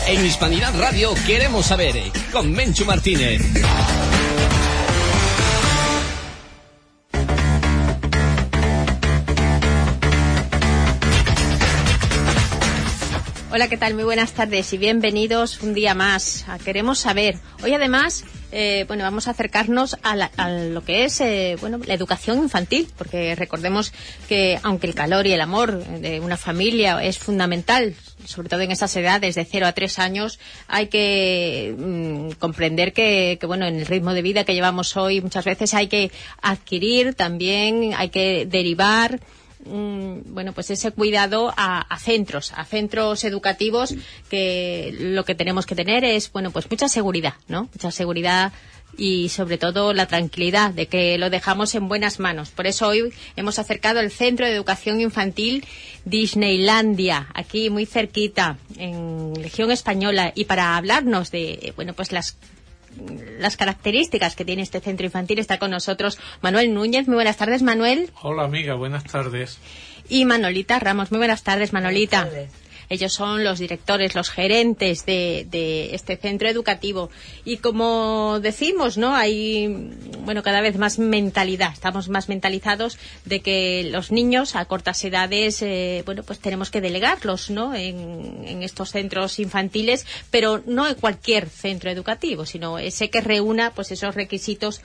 En Hispanidad Radio queremos saber, con Menchu Martínez. Hola, ¿qué tal? Muy buenas tardes y bienvenidos un día más a Queremos Saber. Hoy además, vamos a acercarnos a lo que es, la educación infantil, porque recordemos que aunque el calor y el amor de una familia es fundamental, sobre todo en esas edades de 0 a 3 años, hay que comprender que en el ritmo de vida que llevamos hoy muchas veces hay que adquirir también, hay que derivar ese cuidado a centros educativos, que lo que tenemos que tener es, mucha seguridad, ¿no? Mucha seguridad y sobre todo la tranquilidad de que lo dejamos en buenas manos. Por eso hoy hemos acercado el Centro de Educación Infantil Disneylandia, aquí muy cerquita, en Legión Española, y para hablarnos de, las características que tiene este centro infantil está con nosotros Manuel Núñez. Muy buenas tardes, Manuel. Hola, amiga, buenas tardes. Y Manolita Ramos. Muy buenas tardes, Manolita. Buenas tardes. Ellos son los directores, los gerentes de este centro educativo. Y como decimos, ¿no? Hay, cada vez más mentalidad. Estamos más mentalizados de que los niños a cortas edades, tenemos que delegarlos, ¿no? En estos centros infantiles, pero no en cualquier centro educativo, sino ese que reúna, esos requisitos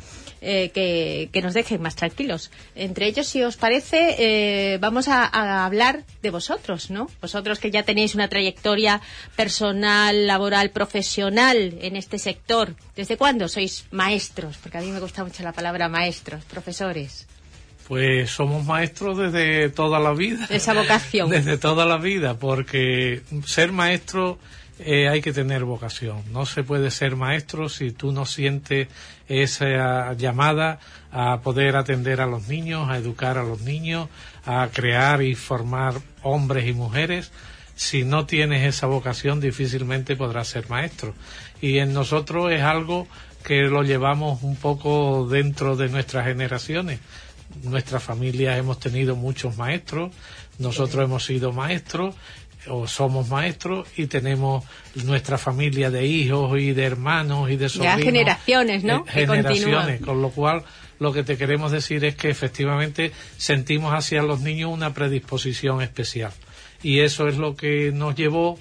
que nos dejen más tranquilos. Entre ellos, si os parece, vamos a hablar de vosotros, ¿no? Vosotros que ya tenéis una trayectoria personal, laboral, profesional en este sector. ¿Desde cuándo sois maestros? Porque a mí me gusta mucho la palabra maestros, profesores. Pues somos maestros desde toda la vida. Esa vocación. Desde toda la vida, porque ser maestro hay que tener vocación. No se puede ser maestro si tú no sientes esa llamada a poder atender a los niños, a educar a los niños, a crear y formar hombres y mujeres. Si no tienes esa vocación, difícilmente podrás ser maestro. Y en nosotros es algo que lo llevamos un poco dentro de nuestras generaciones. Nuestra familia hemos tenido muchos maestros, nosotros hemos sido maestros o somos maestros, y tenemos nuestra familia de hijos y de hermanos y de sobrinos. Ya generaciones, ¿no? Generaciones, con lo cual lo que te queremos decir es que efectivamente sentimos hacia los niños una predisposición especial. Y eso es lo que nos llevó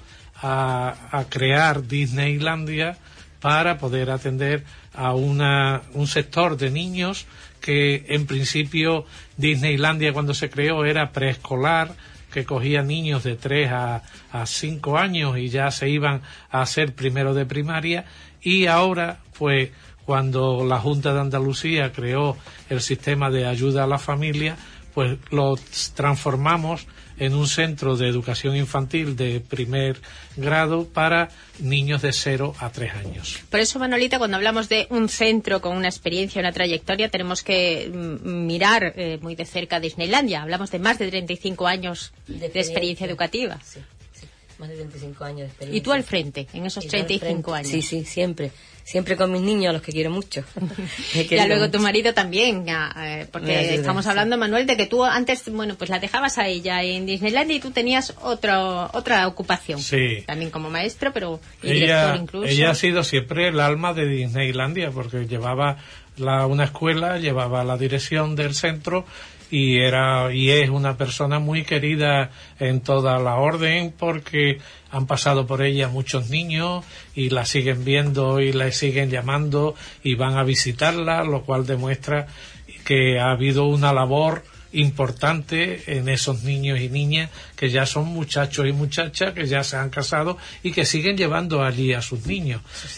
a crear Disneylandia, para poder atender a un sector de niños que en principio Disneylandia cuando se creó era preescolar, que cogía niños de 3 a 5 años y ya se iban a hacer primero de primaria, y ahora pues cuando la Junta de Andalucía creó el sistema de ayuda a la familia, pues lo transformamos en un centro de educación infantil de primer grado para niños de 0 a 3 años. Por eso, Manolita, cuando hablamos de un centro con una experiencia, una trayectoria, tenemos que mirar muy de cerca Disneylandia. Hablamos de más de 35 años de experiencia educativa. Sí, más de 35 años de experiencia. ¿Y tú al frente, en esos 35 años? Sí, siempre con mis niños, a los que quiero mucho. Ya luego tu marido también, porque estamos hablando, Manuel, de que tú antes, la dejabas a ella en Disneylandia y tú tenías otra ocupación. Sí. También como maestro, pero director incluso. Ella ha sido siempre el alma de Disneylandia, porque llevaba una escuela, llevaba la dirección del centro, y es una persona muy querida en toda la orden, porque han pasado por ella muchos niños y la siguen viendo y la siguen llamando y van a visitarla, lo cual demuestra que ha habido una labor importante en esos niños y niñas que ya son muchachos y muchachas, que ya se han casado y que siguen llevando allí a sus niños.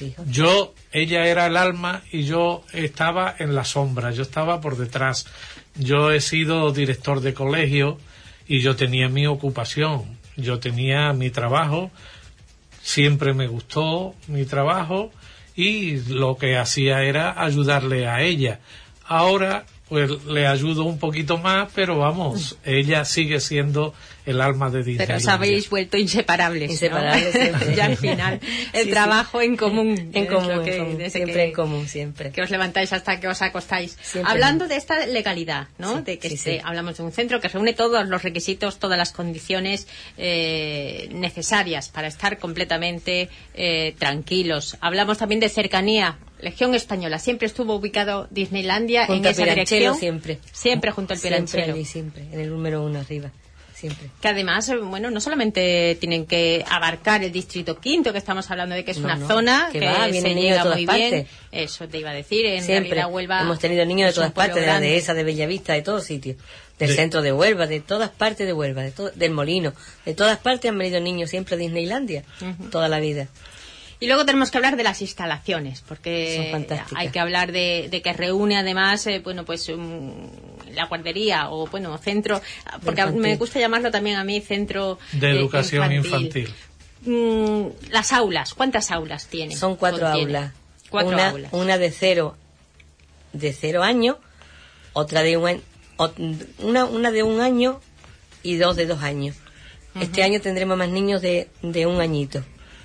Ella era el alma y yo estaba en la sombra, yo estaba por detrás. Yo he sido director de colegio y yo tenía mi ocupación, yo tenía mi trabajo, siempre me gustó mi trabajo y lo que hacía era ayudarle a ella. Ahora pues le ayudo un poquito más, pero vamos, ella sigue siendo el alma de Disneylandia. Pero os habéis vuelto inseparables, Inseparables, ¿no? siempre. Ya al final, el Sí, trabajo en común. En es común, lo que- en común, desde siempre que- en común, siempre. Que os levantáis hasta que os acostáis. Siempre. Hablando de esta legalidad, ¿no? Sí, De que sí. hablamos de un centro que reúne todos los requisitos, todas las condiciones necesarias para estar completamente tranquilos. Hablamos también de cercanía. Legión Española siempre estuvo ubicado Disneylandia Junto en al esa Piranchelo, dirección. siempre. Siempre junto al Siempre Piranchelo. allí, siempre, en el número 1 arriba, siempre. Que además, bueno, no solamente tienen que abarcar el distrito quinto, que estamos hablando de que es No, una no, zona que que va, se vienen niños de llega todas muy bien. partes. Eso te iba a decir, en Siempre realidad Huelva hemos tenido niños de es un todas pueblo partes, de la grande. dehesa, de Bellavista, de todos sitios, del De- centro de Huelva, de todas partes de Huelva, del Molino, de todas partes han venido niños siempre a Disneylandia, toda la vida. Y luego tenemos que hablar de las instalaciones, porque Son fantásticas. hay que hablar de que reúne además, bueno, pues la guardería o, bueno, centro, porque Infantil. me gusta llamarlo también a mí centro De educación infantil. Las aulas, ¿cuántas aulas tienen? Son 4 Contiene? aulas. 4 aulas. Una de 0 años, otra de una de 1 año y 2 de 2 años. Este año tendremos más niños de 1 añito,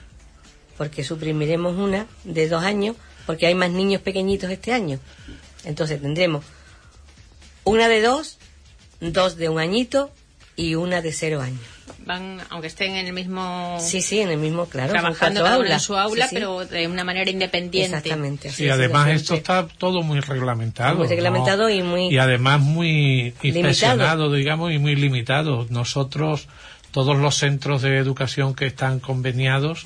porque suprimiremos una de 2 años, porque hay más niños pequeñitos este año. Entonces tendremos una de 2, 2 de 1 añito y una de 0 años. Van, aunque estén en el mismo... Sí, en el mismo, claro. son trabajando 4 cada uno en aulas. su aula, Sí, sí. pero de una manera independiente. Exactamente. así Y ha sido además siempre. esto está todo muy reglamentado. Muy reglamentado ¿no? y muy... Y además muy limitado. inspeccionado, digamos, y muy limitado. Nosotros, todos los centros de educación que están conveniados,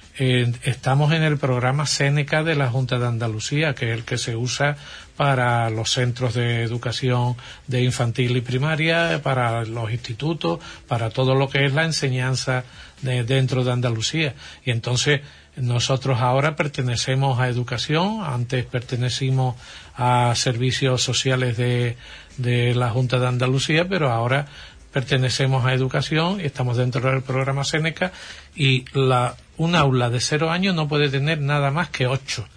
estamos en el programa Seneca de la Junta de Andalucía, que es el que se usa para los centros de educación de infantil y primaria, para los institutos, para todo lo que es la enseñanza dentro de Andalucía. Y entonces nosotros ahora pertenecemos a educación, antes pertenecimos a servicios sociales de la Junta de Andalucía, pero ahora pertenecemos a educación y estamos dentro del programa Seneca, y un aula de 0 años no puede tener nada más que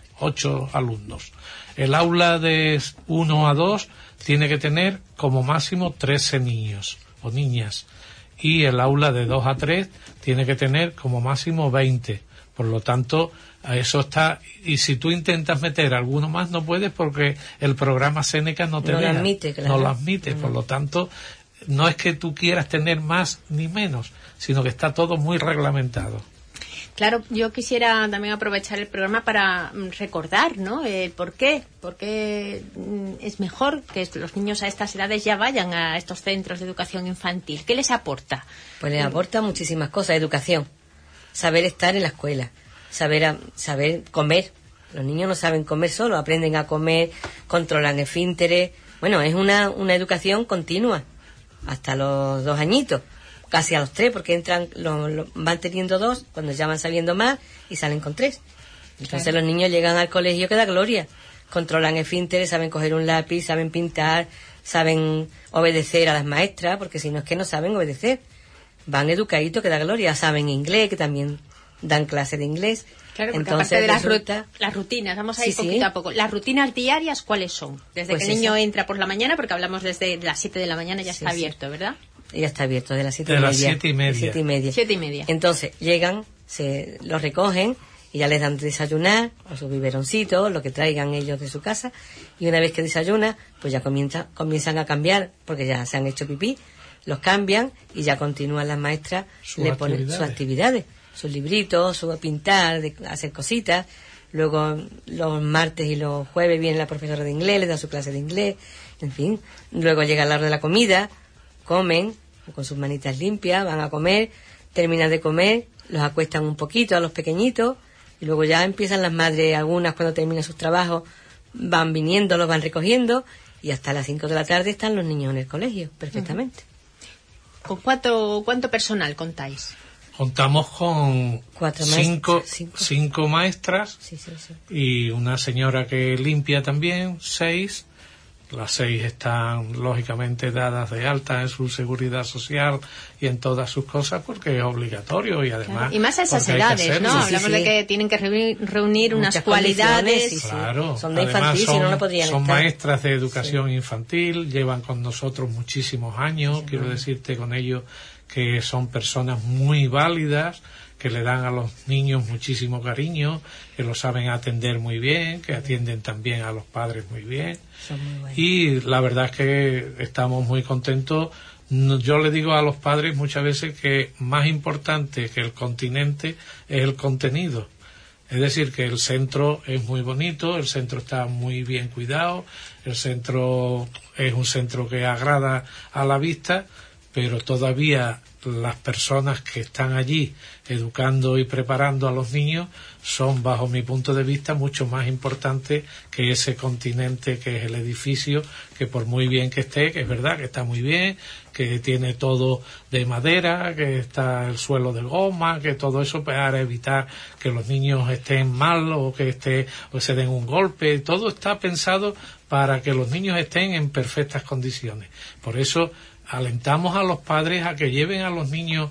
8 alumnos. El aula de 1 a 2 tiene que tener como máximo 13 niños o niñas, y el aula de 2 a 3 tiene que tener como máximo 20. Por lo tanto, a eso está, y si tú intentas meter alguno más no puedes, porque el programa Seneca no te No lo deja. admite, claro. No lo admite. Por lo tanto, no es que tú quieras tener más ni menos, sino que está todo muy reglamentado. Claro, yo quisiera también aprovechar el programa para recordar, ¿no? ¿Por qué? Porque es mejor que los niños a estas edades ya vayan a estos centros de educación infantil. ¿Qué les aporta? Pues les aporta muchísimas cosas. Educación, saber estar en la escuela, saber comer. Los niños no saben comer solo, aprenden a comer, controlan esfínteres. Bueno, es una educación continua hasta los 2 añitos, casi a los 3, porque entran, van teniendo 2, cuando ya van sabiendo más y salen con 3. Entonces Claro. los niños llegan al colegio que da gloria. Controlan esfínteres, saben coger un lápiz, saben pintar, saben obedecer a las maestras, porque si no es que no saben obedecer. Van educaditos que da gloria, saben inglés, que también dan clase de inglés. Claro, porque Entonces aparte de resulta... las rutinas, vamos a ir Sí, sí. poquito a poco. ¿Las rutinas diarias cuáles son? Desde Pues que el niño eso. entra por la mañana, porque hablamos desde las 7 de la mañana, ya Sí, está sí. abierto, ¿verdad? Ya está abierto, de las 7 De y las media. 7:30. De 7:30. 7:30. Entonces, llegan, los recogen y ya les dan de desayunar, o su biberoncito, lo que traigan ellos de su casa, y una vez que desayunan, pues ya comienzan a cambiar, porque ya se han hecho pipí, los cambian y ya continúan las maestras, Sus le ponen sus actividades, sus libritos, su pintar, hacer cositas. Luego los martes y los jueves viene la profesora de inglés, les da su clase de inglés, en fin. Luego llega la hora de la comida, comen con sus manitas limpias, van a comer, terminan de comer, los acuestan un poquito a los pequeñitos y luego ya empiezan las madres, algunas cuando terminan sus trabajos, van viniendo, los van recogiendo y hasta las 5 de la tarde están los niños en el colegio, perfectamente. ¿Con cuánto personal contáis? Contamos con 4 cinco maestras, 5 maestras Sí, sí, sí. y una señora que limpia también, 6. Las 6 están lógicamente dadas de alta en su seguridad social y en todas sus cosas, porque es obligatorio y además... Y más a esas porque hay que edades, hacerlo. ¿no? Sí, Hablamos sí. de que tienen que reunir unas Muchas cualidades. condiciones, sí. Claro, Son de además infantil, si no, no podrían son estar. maestras de educación infantil, llevan con nosotros muchísimos años, quiero decirte con ellos que son personas muy válidas, que le dan a los niños muchísimo cariño, que lo saben atender muy bien, que atienden también a los padres muy bien. Son muy buenos. Y la verdad es que estamos muy contentos. Yo le digo a los padres muchas veces que más importante que el continente es el contenido. Es decir, que el centro es muy bonito, el centro está muy bien cuidado, el centro es un centro que agrada a la vista, pero todavía las personas que están allí educando y preparando a los niños son, bajo mi punto de vista, mucho más importantes que ese continente que es el edificio, que por muy bien que esté, que es verdad que está muy bien, que tiene todo de madera, que está el suelo de goma, que todo eso para evitar que los niños estén mal o o se den un golpe. Todo está pensado para que los niños estén en perfectas condiciones. Por eso alentamos a los padres a que lleven a los niños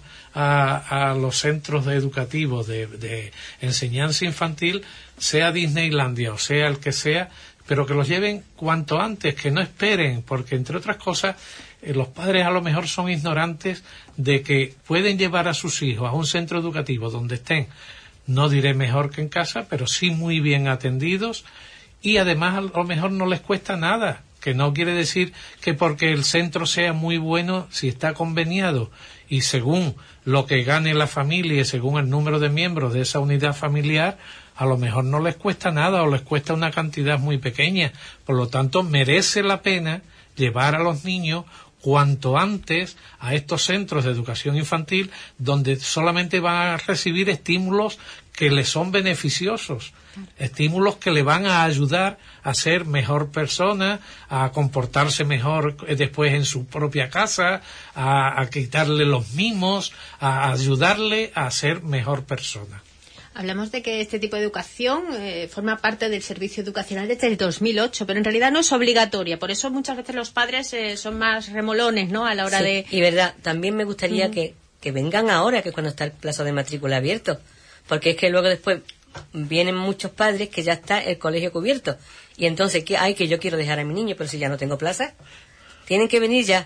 a los centros educativos de enseñanza infantil, sea Disneylandia o sea el que sea, pero que los lleven cuanto antes, que no esperen, porque entre otras cosas los padres a lo mejor son ignorantes de que pueden llevar a sus hijos a un centro educativo donde estén, no diré mejor que en casa, pero sí muy bien atendidos, y además a lo mejor no les cuesta nada, que no quiere decir que porque el centro sea muy bueno, si está conveniado y según lo que gane la familia y según el número de miembros de esa unidad familiar, a lo mejor no les cuesta nada o les cuesta una cantidad muy pequeña. Por lo tanto, merece la pena llevar a los niños cuanto antes a estos centros de educación infantil, donde solamente van a recibir estímulos que les son beneficiosos, estímulos que le van a ayudar a ser mejor persona, a comportarse mejor después en su propia casa, a quitarle los mimos, a ayudarle a ser mejor persona. Hablamos de que este tipo de educación forma parte del servicio educacional desde el 2008, pero en realidad no es obligatoria. Por eso muchas veces los padres son más remolones, ¿no?, a la hora de... Y verdad, también me gustaría que vengan ahora, que es cuando está el plazo de matrícula abierto, porque es que luego después vienen muchos padres que ya está el colegio cubierto. Y entonces, ¿qué hay? Que yo quiero dejar a mi niño, pero si ya no tengo plaza. Tienen que venir ya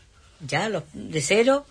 los de 0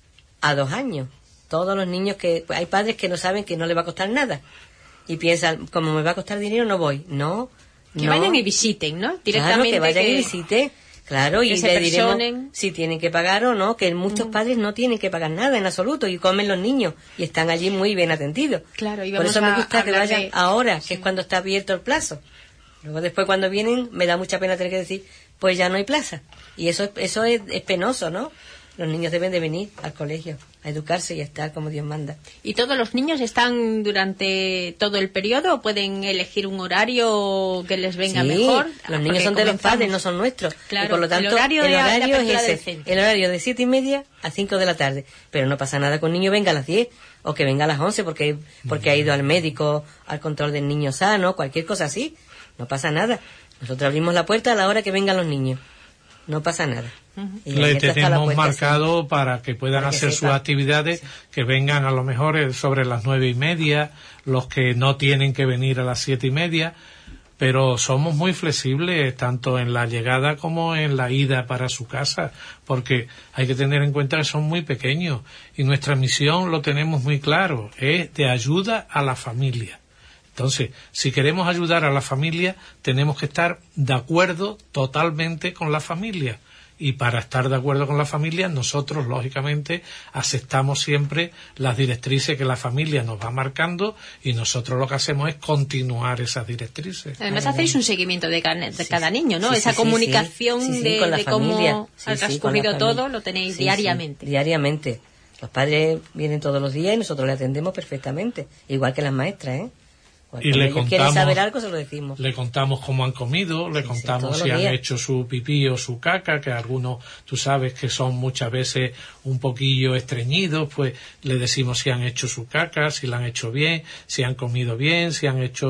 a 2 años. Todos los niños pues hay padres que no saben que no les va a costar nada. Y piensan, como me va a costar dinero, no voy. No. Que vayan y visiten, ¿no? Directamente. Claro, que vayan y visiten. Claro, y se le diremos personen. si tienen que pagar o no, que muchos padres no tienen que pagar nada en absoluto y comen los niños y están allí muy bien atendidos. Claro, y por vamos eso me gusta a que vayan ahora, sí, que es cuando está abierto el plazo. Luego después cuando vienen me da mucha pena tener que decir, pues ya no hay plaza. Y eso es penoso, ¿no? Los niños deben de venir al colegio a educarse y a estar como Dios manda. ¿Y todos los niños están durante todo el periodo o pueden elegir un horario que les venga mejor? Los niños son de los padres, no son nuestros. Claro, y por lo tanto, el horario es ese. El horario de 7:30 a 5 de la tarde. Pero no pasa nada que un niño venga a las 10 o que venga a las 11 porque ha ido al médico, al control del niño sano, cualquier cosa así. No pasa nada. Nosotros abrimos la puerta a la hora que vengan los niños. No pasa nada. Y le tenemos marcado para que puedan hacer sus actividades, que vengan a lo mejor sobre las 9:30, los que no tienen que venir a las 7:30, pero somos muy flexibles tanto en la llegada como en la ida para su casa, porque hay que tener en cuenta que son muy pequeños y nuestra misión, lo tenemos muy claro, es de ayuda a la familia. Entonces, si queremos ayudar a la familia, tenemos que estar de acuerdo totalmente con la familia. Y para estar de acuerdo con la familia, nosotros, lógicamente, aceptamos siempre las directrices que la familia nos va marcando y nosotros lo que hacemos es continuar esas directrices. Además, hacéis un seguimiento de cada niño, ¿no? Sí, Esa comunicación de cómo ha transcurrido todo, lo tenéis diariamente. Diariamente. Los padres vienen todos los días y nosotros le atendemos perfectamente. Igual que las maestras, ¿eh? Y le contamos, quieren saber algo, se lo decimos. Le contamos cómo han comido, le contamos si han hecho su pipí o su caca, que algunos, tú sabes que son muchas veces un poquillo estreñidos, pues le decimos si han hecho su caca, si la han hecho bien, si han comido bien, si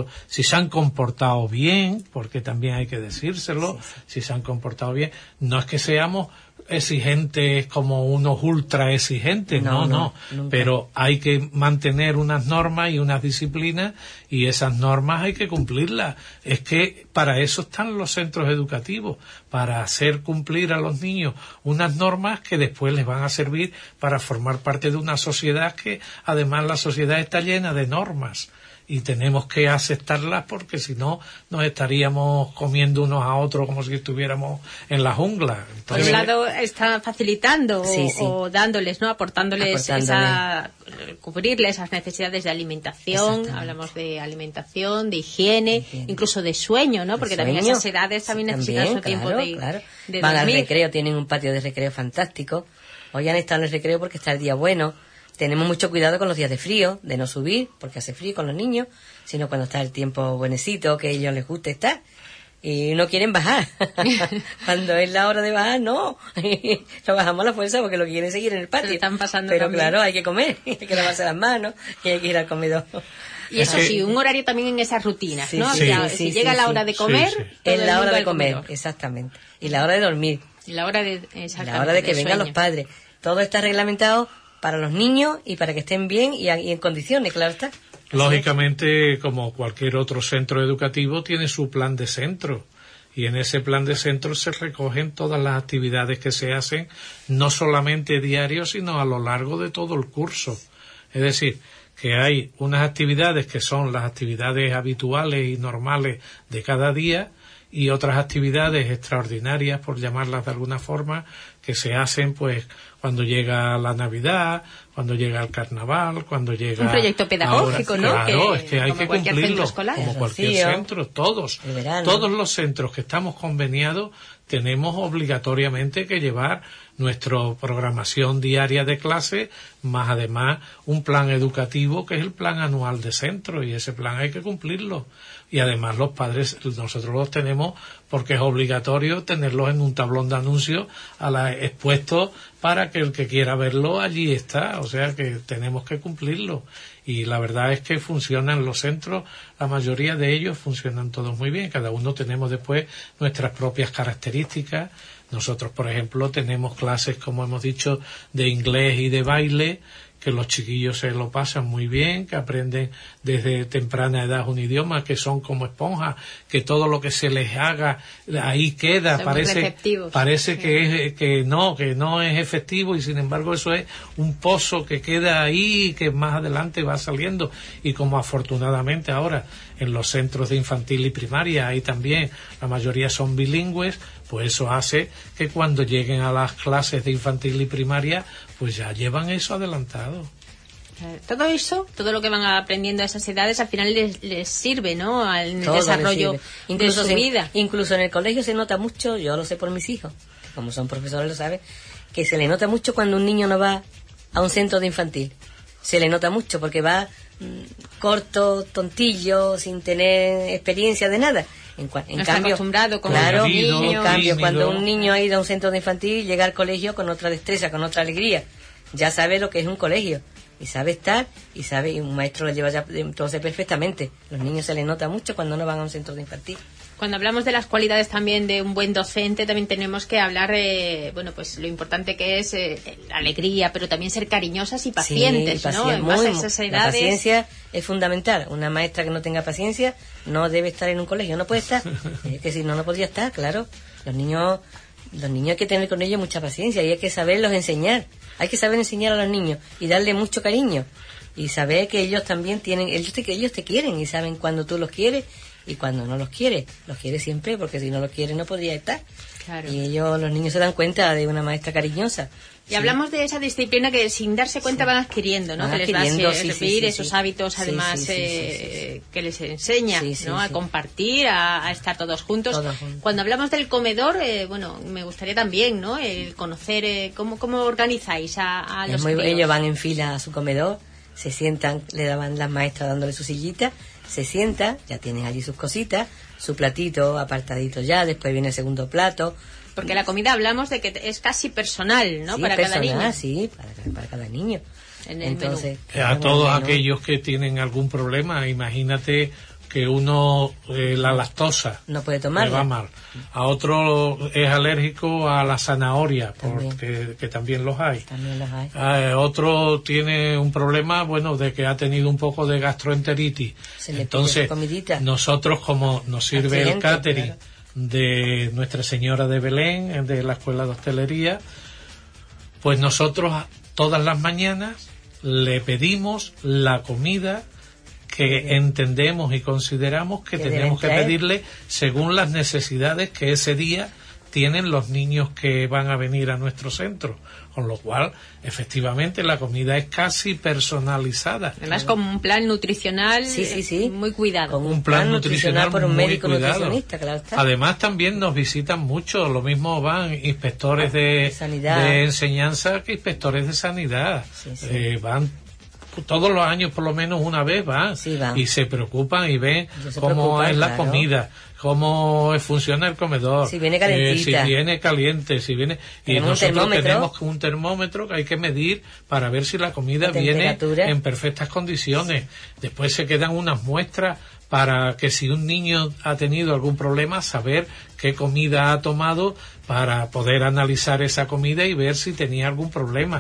se han comportado bien, porque también hay que decírselo, si se han comportado bien. No es que seamos exigentes como unos ultra exigentes, no, nunca. Pero hay que mantener unas normas y unas disciplinas, y esas normas hay que cumplirlas. Es que para eso están los centros educativos, para hacer cumplir a los niños unas normas que después les van a servir para formar parte de una sociedad que además la sociedad está llena de normas. Y tenemos que aceptarlas, porque si no nos estaríamos comiendo unos a otros como si estuviéramos en la jungla. Entonces, por un lado está facilitando o dándoles, ¿no? Aportándoles cubrirles esas necesidades de alimentación. Hablamos de alimentación, de higiene, incluso de sueño, ¿no? Porque también esas edades también necesitan su tiempo de van al dormir. recreo, tienen un patio de recreo fantástico. Hoy han estado en el recreo porque está el día bueno. Tenemos mucho cuidado con los días de frío, de no subir, porque hace frío con los niños, sino cuando está el tiempo buenecito, que a ellos les guste estar. Y no quieren bajar. Cuando es la hora de bajar, no. Lo bajamos a la fuerza porque lo quieren seguir en el patio. Están pasando pero también. claro, hay que comer, hay que lavarse las manos y hay que ir al comedor. Y eso sí, un horario también en esas rutinas, Sí, ¿no? sí, Si llega la hora de comer, Sí, sí. todo Es el la mundo hora de al comer, comedor. exactamente. Y la hora de dormir. Y la hora de, Y la hora de que vengan los padres. Todo está reglamentado para los niños y para que estén bien y en condiciones, claro está. lógicamente, como cualquier otro centro educativo, tiene su plan de centro. Y en ese plan de centro se recogen todas las actividades que se hacen, no solamente diario, sino a lo largo de todo el curso. Es decir, que hay unas actividades que son las actividades habituales y normales de cada día, y otras actividades extraordinarias, por llamarlas de alguna forma, que se hacen pues cuando llega la Navidad, cuando llega el Carnaval, cuando llega... Un proyecto pedagógico, ahora, ¿no? Claro, Que, es que hay como que cualquier centro cumplirlo, escolar. como El cualquier Rocío, centro, todos. el verano. Todos los centros que estamos conveniados tenemos obligatoriamente que llevar nuestra programación diaria de clase, más además un plan educativo que es el plan anual de centro, y ese plan hay que cumplirlo. Y además los padres, nosotros los tenemos porque es obligatorio tenerlos en un tablón de anuncios expuestos para que el que quiera verlo allí está, o sea que tenemos que cumplirlo. Y la verdad es que funcionan los centros, la mayoría de ellos funcionan todos muy bien, cada uno tenemos después nuestras propias características. Nosotros, por ejemplo, tenemos clases, como hemos dicho, de inglés y de baile, que los chiquillos se lo pasan muy bien, que aprenden desde temprana edad un idioma, que son como esponjas, que todo lo que se les haga ahí queda, Son muy receptivos. parece que no es efectivo, y sin embargo eso es un pozo que queda ahí y que más adelante va saliendo. Y como afortunadamente ahora en los centros de infantil y primaria ahí también la mayoría son bilingües, pues eso hace que cuando lleguen a las clases de infantil y primaria pues ya llevan eso adelantado. Todo eso, todo lo que van aprendiendo a esas edades, al final les sirve, ¿no? Al Todo desarrollo les sirve. de su vida. Incluso en el colegio se nota mucho, yo lo sé por mis hijos, como son profesores lo saben, que se le nota mucho cuando un niño no va a un centro de infantil. Se le nota mucho porque va corto, tontillo, sin tener experiencia de nada. En está cambio, acostumbrado con claro, los niños. en cambio, tímido. cuando un niño ha ido a un centro de infantil, llega al colegio con otra destreza, con otra alegría. Ya sabe lo que es un colegio. Y sabe estar, y un maestro lo lleva ya entonces perfectamente. Los niños se les nota mucho cuando no van a un centro de infantil. Cuando hablamos de las cualidades también de un buen docente, también tenemos que hablar, bueno, pues lo importante que es la alegría, pero también ser cariñosas y pacientes, Sí, ¿no? En base a esas la edades. paciencia es fundamental. Una maestra que no tenga paciencia no debe estar en un colegio, no puede estar. Que si no, no podría estar, claro. Los niños hay que tener con ellos mucha paciencia y hay que saberlos enseñar. Hay que saber enseñar a los niños y darle mucho cariño. Y saber que ellos también tienen, ellos te quieren y saben cuando tú los quieres y cuando no los quieres. Los quieres siempre, porque si no los quieres no podría estar. Claro. Y los niños se dan cuenta de una maestra cariñosa. Y Sí. hablamos de esa disciplina que sin darse cuenta van adquiriendo, ¿no? Van Que les va a adquiriendo, servir esos sí. hábitos, Sí, además, sí. que les enseña, Sí, ¿no? A sí. compartir, a estar todos juntos. Todos juntos. Cuando hablamos del comedor, bueno, me gustaría también, ¿no? El conocer cómo organizáis a los críos. Ellos van en fila a su comedor, se sientan, le daban las maestras dándole su sillita, se sientan, ya tienen allí sus cositas, su platito apartadito ya, después viene el segundo plato. Porque la comida hablamos de que es casi personal, ¿no? Sí, para personal, cada niño. Sí, para cada niño. En el Entonces, A todos menú. aquellos que tienen algún problema, imagínate que uno la lactosa no puede le tomarla. va mal, a otro es alérgico a la zanahoria, porque que también los hay. También los hay. Otro tiene un problema, bueno, de que ha tenido un poco de gastroenteritis. Entonces, nosotros, como nos sirve el catering, claro, de Nuestra Señora de Belén, de la Escuela de Hostelería, pues nosotros todas las mañanas le pedimos la comida que entendemos y consideramos que tenemos que pedirle según las necesidades que ese día tienen los niños que van a venir a nuestro centro, con lo cual efectivamente la comida es casi personalizada. Además con un plan nutricional muy cuidado. Con un plan nutricional por un médico muy cuidado. Nutricionista, claro está. Además también nos visitan mucho, lo mismo van inspectores de enseñanza que inspectores de sanidad. Van todos los años por lo menos una vez van y se preocupan y ven cómo es la comida, cómo funciona el comedor, si viene calentita, si viene caliente, si viene, y nosotros tenemos un termómetro que hay que medir para ver si la comida viene en perfectas condiciones. Después se quedan unas muestras para que si un niño ha tenido algún problema, saber qué comida ha tomado para poder analizar esa comida y ver si tenía algún problema.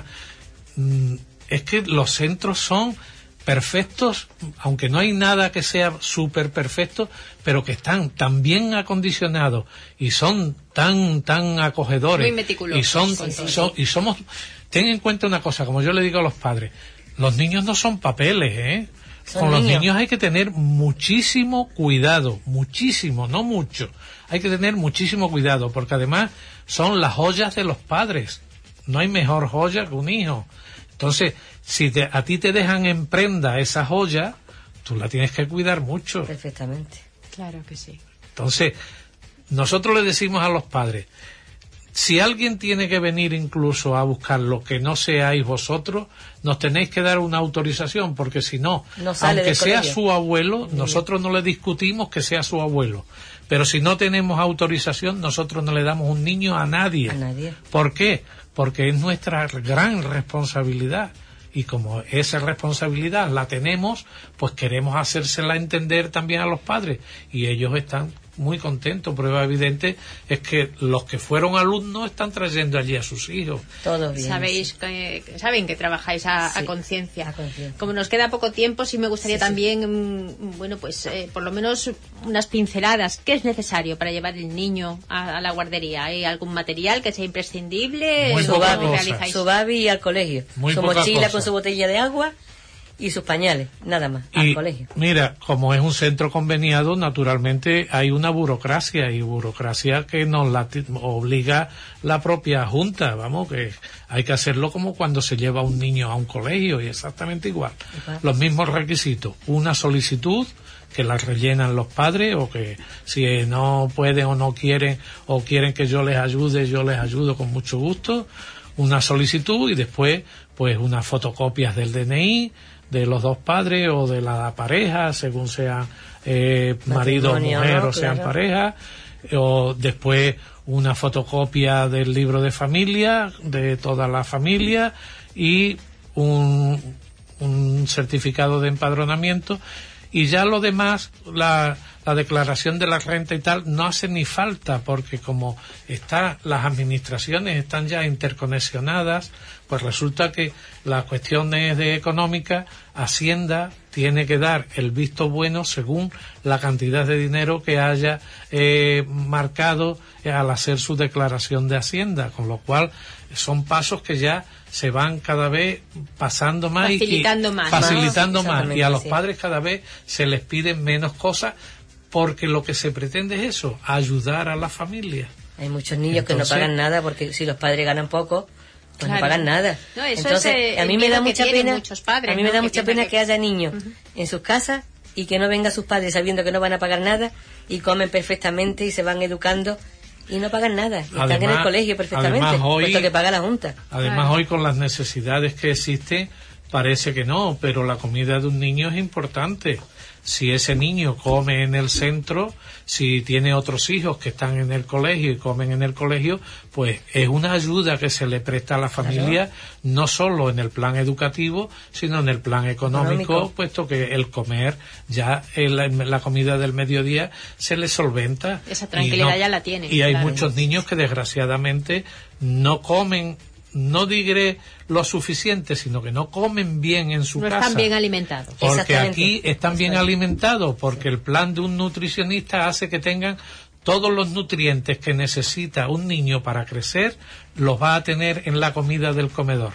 Es que los centros son perfectos, aunque no hay nada que sea súper perfecto, pero que están tan bien acondicionados y son tan acogedores. Muy meticulosos. Y somos, ten en cuenta una cosa, como yo le digo a los padres, los niños no son papeles, Con los niños hay que tener muchísimo cuidado, muchísimo, no mucho. Hay que tener muchísimo cuidado, porque además son las joyas de los padres. No hay mejor joya que un hijo. Entonces, si a ti te dejan en prenda esa joya, tú la tienes que cuidar mucho. Perfectamente. Claro que sí. Entonces, nosotros le decimos a los padres, si alguien tiene que venir incluso a buscarlo que no seáis vosotros, nos tenéis que dar una autorización, porque si no, aunque sea su abuelo, nosotros no le discutimos que sea su abuelo. Pero si no tenemos autorización, nosotros no le damos un niño a nadie. ¿Por qué? Porque es nuestra gran responsabilidad. Y como esa responsabilidad la tenemos, pues queremos hacérsela entender también a los padres. Y ellos están muy contentos. Prueba evidente es que los que fueron alumnos están trayendo allí a sus hijos. Todos bien. Saben que trabajáis a conciencia. Como nos queda poco tiempo, sí me gustaría también, por lo menos unas pinceladas. ¿Qué es necesario para llevar el niño a la guardería? ¿Hay algún material que sea imprescindible? Su babi al colegio. Su mochila con su botella de agua y sus pañales, nada más, al colegio. Mira, como es un centro conveniado, naturalmente hay una burocracia que nos la obliga la propia Junta, que hay que hacerlo como cuando se lleva un niño a un colegio, y exactamente igual. Los mismos requisitos, una solicitud que la rellenan los padres, o que si no pueden o no quieren, o quieren que yo les ayudo con mucho gusto, una solicitud, y después pues unas fotocopias del DNI de los dos padres o de la pareja, según sean marido o mujer, o sean pareja, o después una fotocopia del libro de familia de toda la familia y un certificado de empadronamiento. Y ya lo demás, la declaración de la renta y tal, no hace ni falta, porque como las administraciones están ya interconexionadas, pues resulta que las cuestiones económicas, Hacienda tiene que dar el visto bueno según la cantidad de dinero que haya marcado al hacer su declaración de Hacienda, con lo cual son pasos que ya se van cada vez pasando más facilitando más, y a los padres cada vez se les piden menos cosas, porque lo que se pretende es eso, ayudar a la familia. Hay muchos niños que no pagan nada, porque si los padres ganan poco, pues no pagan nada. Entonces, a mí me da mucha pena, a mí me da mucha pena que haya niños en sus casas y que no vengan sus padres sabiendo que no van a pagar nada, y comen perfectamente y se van educando y no pagan nada, y están en el colegio perfectamente, puesto que paga la Junta. Además, hoy con las necesidades que existen, parece que no, pero la comida de un niño es importante. Si ese niño come en el centro, si tiene otros hijos que están en el colegio y comen en el colegio, pues es una ayuda que se le presta a la familia, no solo en el plan educativo, sino en el plan económico, puesto que el comer, ya la comida del mediodía se le solventa. Esa tranquilidad ya la tiene. Y hay muchos niños que desgraciadamente no comen, no diré lo suficiente, sino que no comen bien en su casa. No están bien alimentados. Porque aquí están bien alimentados, porque el plan de un nutricionista hace que tengan todos los nutrientes que necesita un niño para crecer, los va a tener en la comida del comedor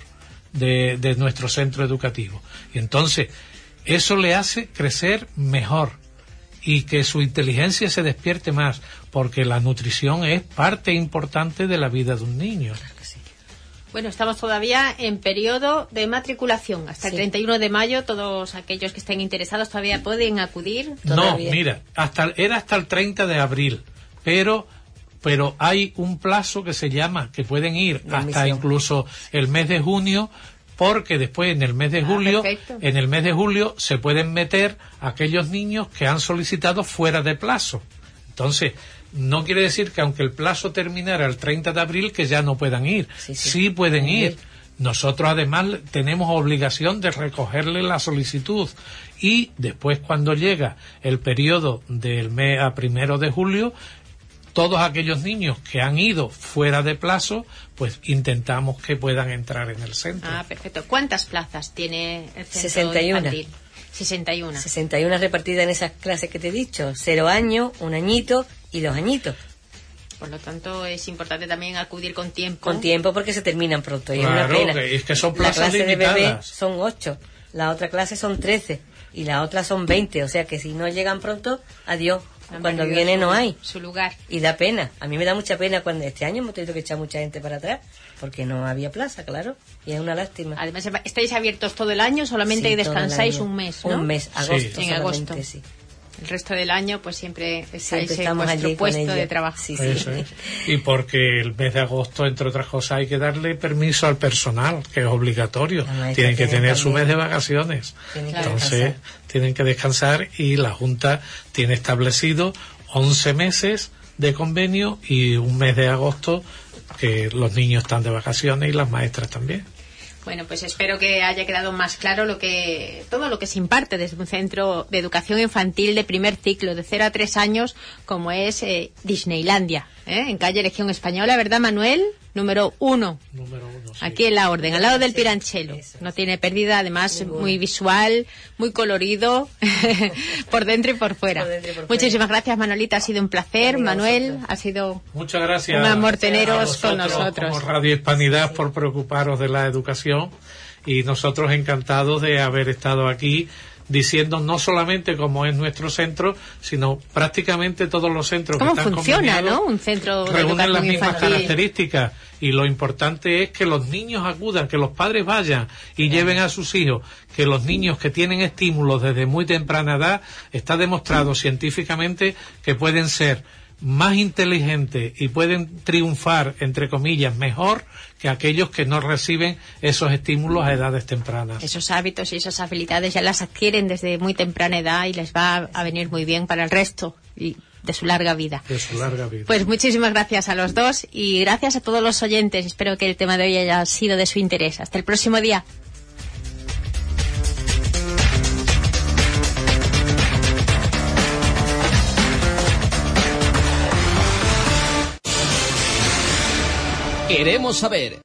de nuestro centro educativo. Y entonces, eso le hace crecer mejor y que su inteligencia se despierte más, porque la nutrición es parte importante de la vida de un niño. Bueno, estamos todavía en periodo de matriculación. Hasta el 31 de mayo, todos aquellos que estén interesados todavía pueden acudir. No, mira, era hasta el 30 de abril, pero hay un plazo que se llama, que pueden ir hasta incluso el mes de junio, porque después en el mes de julio se pueden meter aquellos niños que han solicitado fuera de plazo. Entonces, no quiere decir que aunque el plazo terminara el 30 de abril que ya no puedan ir. Sí pueden ir. Nosotros además tenemos obligación de recogerle la solicitud y después cuando llega el periodo del mes a 1 de julio, todos aquellos niños que han ido fuera de plazo, pues intentamos que puedan entrar en el centro. Ah, perfecto. ¿Cuántas plazas tiene el centro 61. infantil? 61. 61 repartidas en esas clases que te he dicho. 0 años, 1 añito y 2 añitos. Por lo tanto, es importante también acudir con tiempo. Con tiempo porque se terminan pronto. Y claro, es una pena. Es que son plazas limitadas. La clase de bebé son 8, la otra clase son 13 y la otra son 20. O sea que si no llegan pronto, adiós. Cuando viene no hay su lugar. Y da pena. A mí me da mucha pena cuando este año hemos tenido que echar mucha gente para atrás porque no había plaza, claro. Y es una lástima. Además, ¿estáis abiertos todo el año? Solamente descansáis un mes, ¿no? Un mes, agosto. En agosto. Sí. El resto del año, pues siempre estáis en estamos vuestro allí puesto de trabajo. Sí. Y porque el mes de agosto, entre otras cosas, hay que darle permiso al personal, que es obligatorio. Tienen que tener su mes de vacaciones. Entonces, tienen que descansar y la Junta tiene establecido 11 meses de convenio y un mes de agosto que los niños están de vacaciones y las maestras también. Bueno, pues espero que haya quedado más claro todo lo que se imparte desde un centro de educación infantil de primer ciclo, de 0 a 3 años, como es Disneylandia, en calle Legión Española, ¿verdad, Manuel? Número 1. Sí. Aquí en la Orden, al lado del Piranchelo. No tiene pérdida, además muy visual, muy colorido, por dentro y por fuera. Muchísimas gracias, Manolita, ha sido un placer. Manuel, ha sido muchas gracias, un amor teneros con nosotros. Como Radio Hispanidad por preocuparos de la educación y nosotros encantados de haber estado aquí diciendo no solamente cómo es nuestro centro, sino prácticamente todos los centros que están funciona, ¿no? Un centro de reúnen las mismas infantil. características y lo importante es que los niños acudan, que los padres vayan y lleven a sus hijos, que los niños que tienen estímulos desde muy temprana edad, está demostrado científicamente que pueden ser más inteligentes y pueden triunfar, entre comillas, mejor que aquellos que no reciben esos estímulos a edades tempranas. Esos hábitos y esas habilidades ya las adquieren desde muy temprana edad y les va a venir muy bien para el resto de su larga vida. Pues muchísimas gracias a los dos y gracias a todos los oyentes. Espero que el tema de hoy haya sido de su interés. Hasta el próximo día. Queremos saber.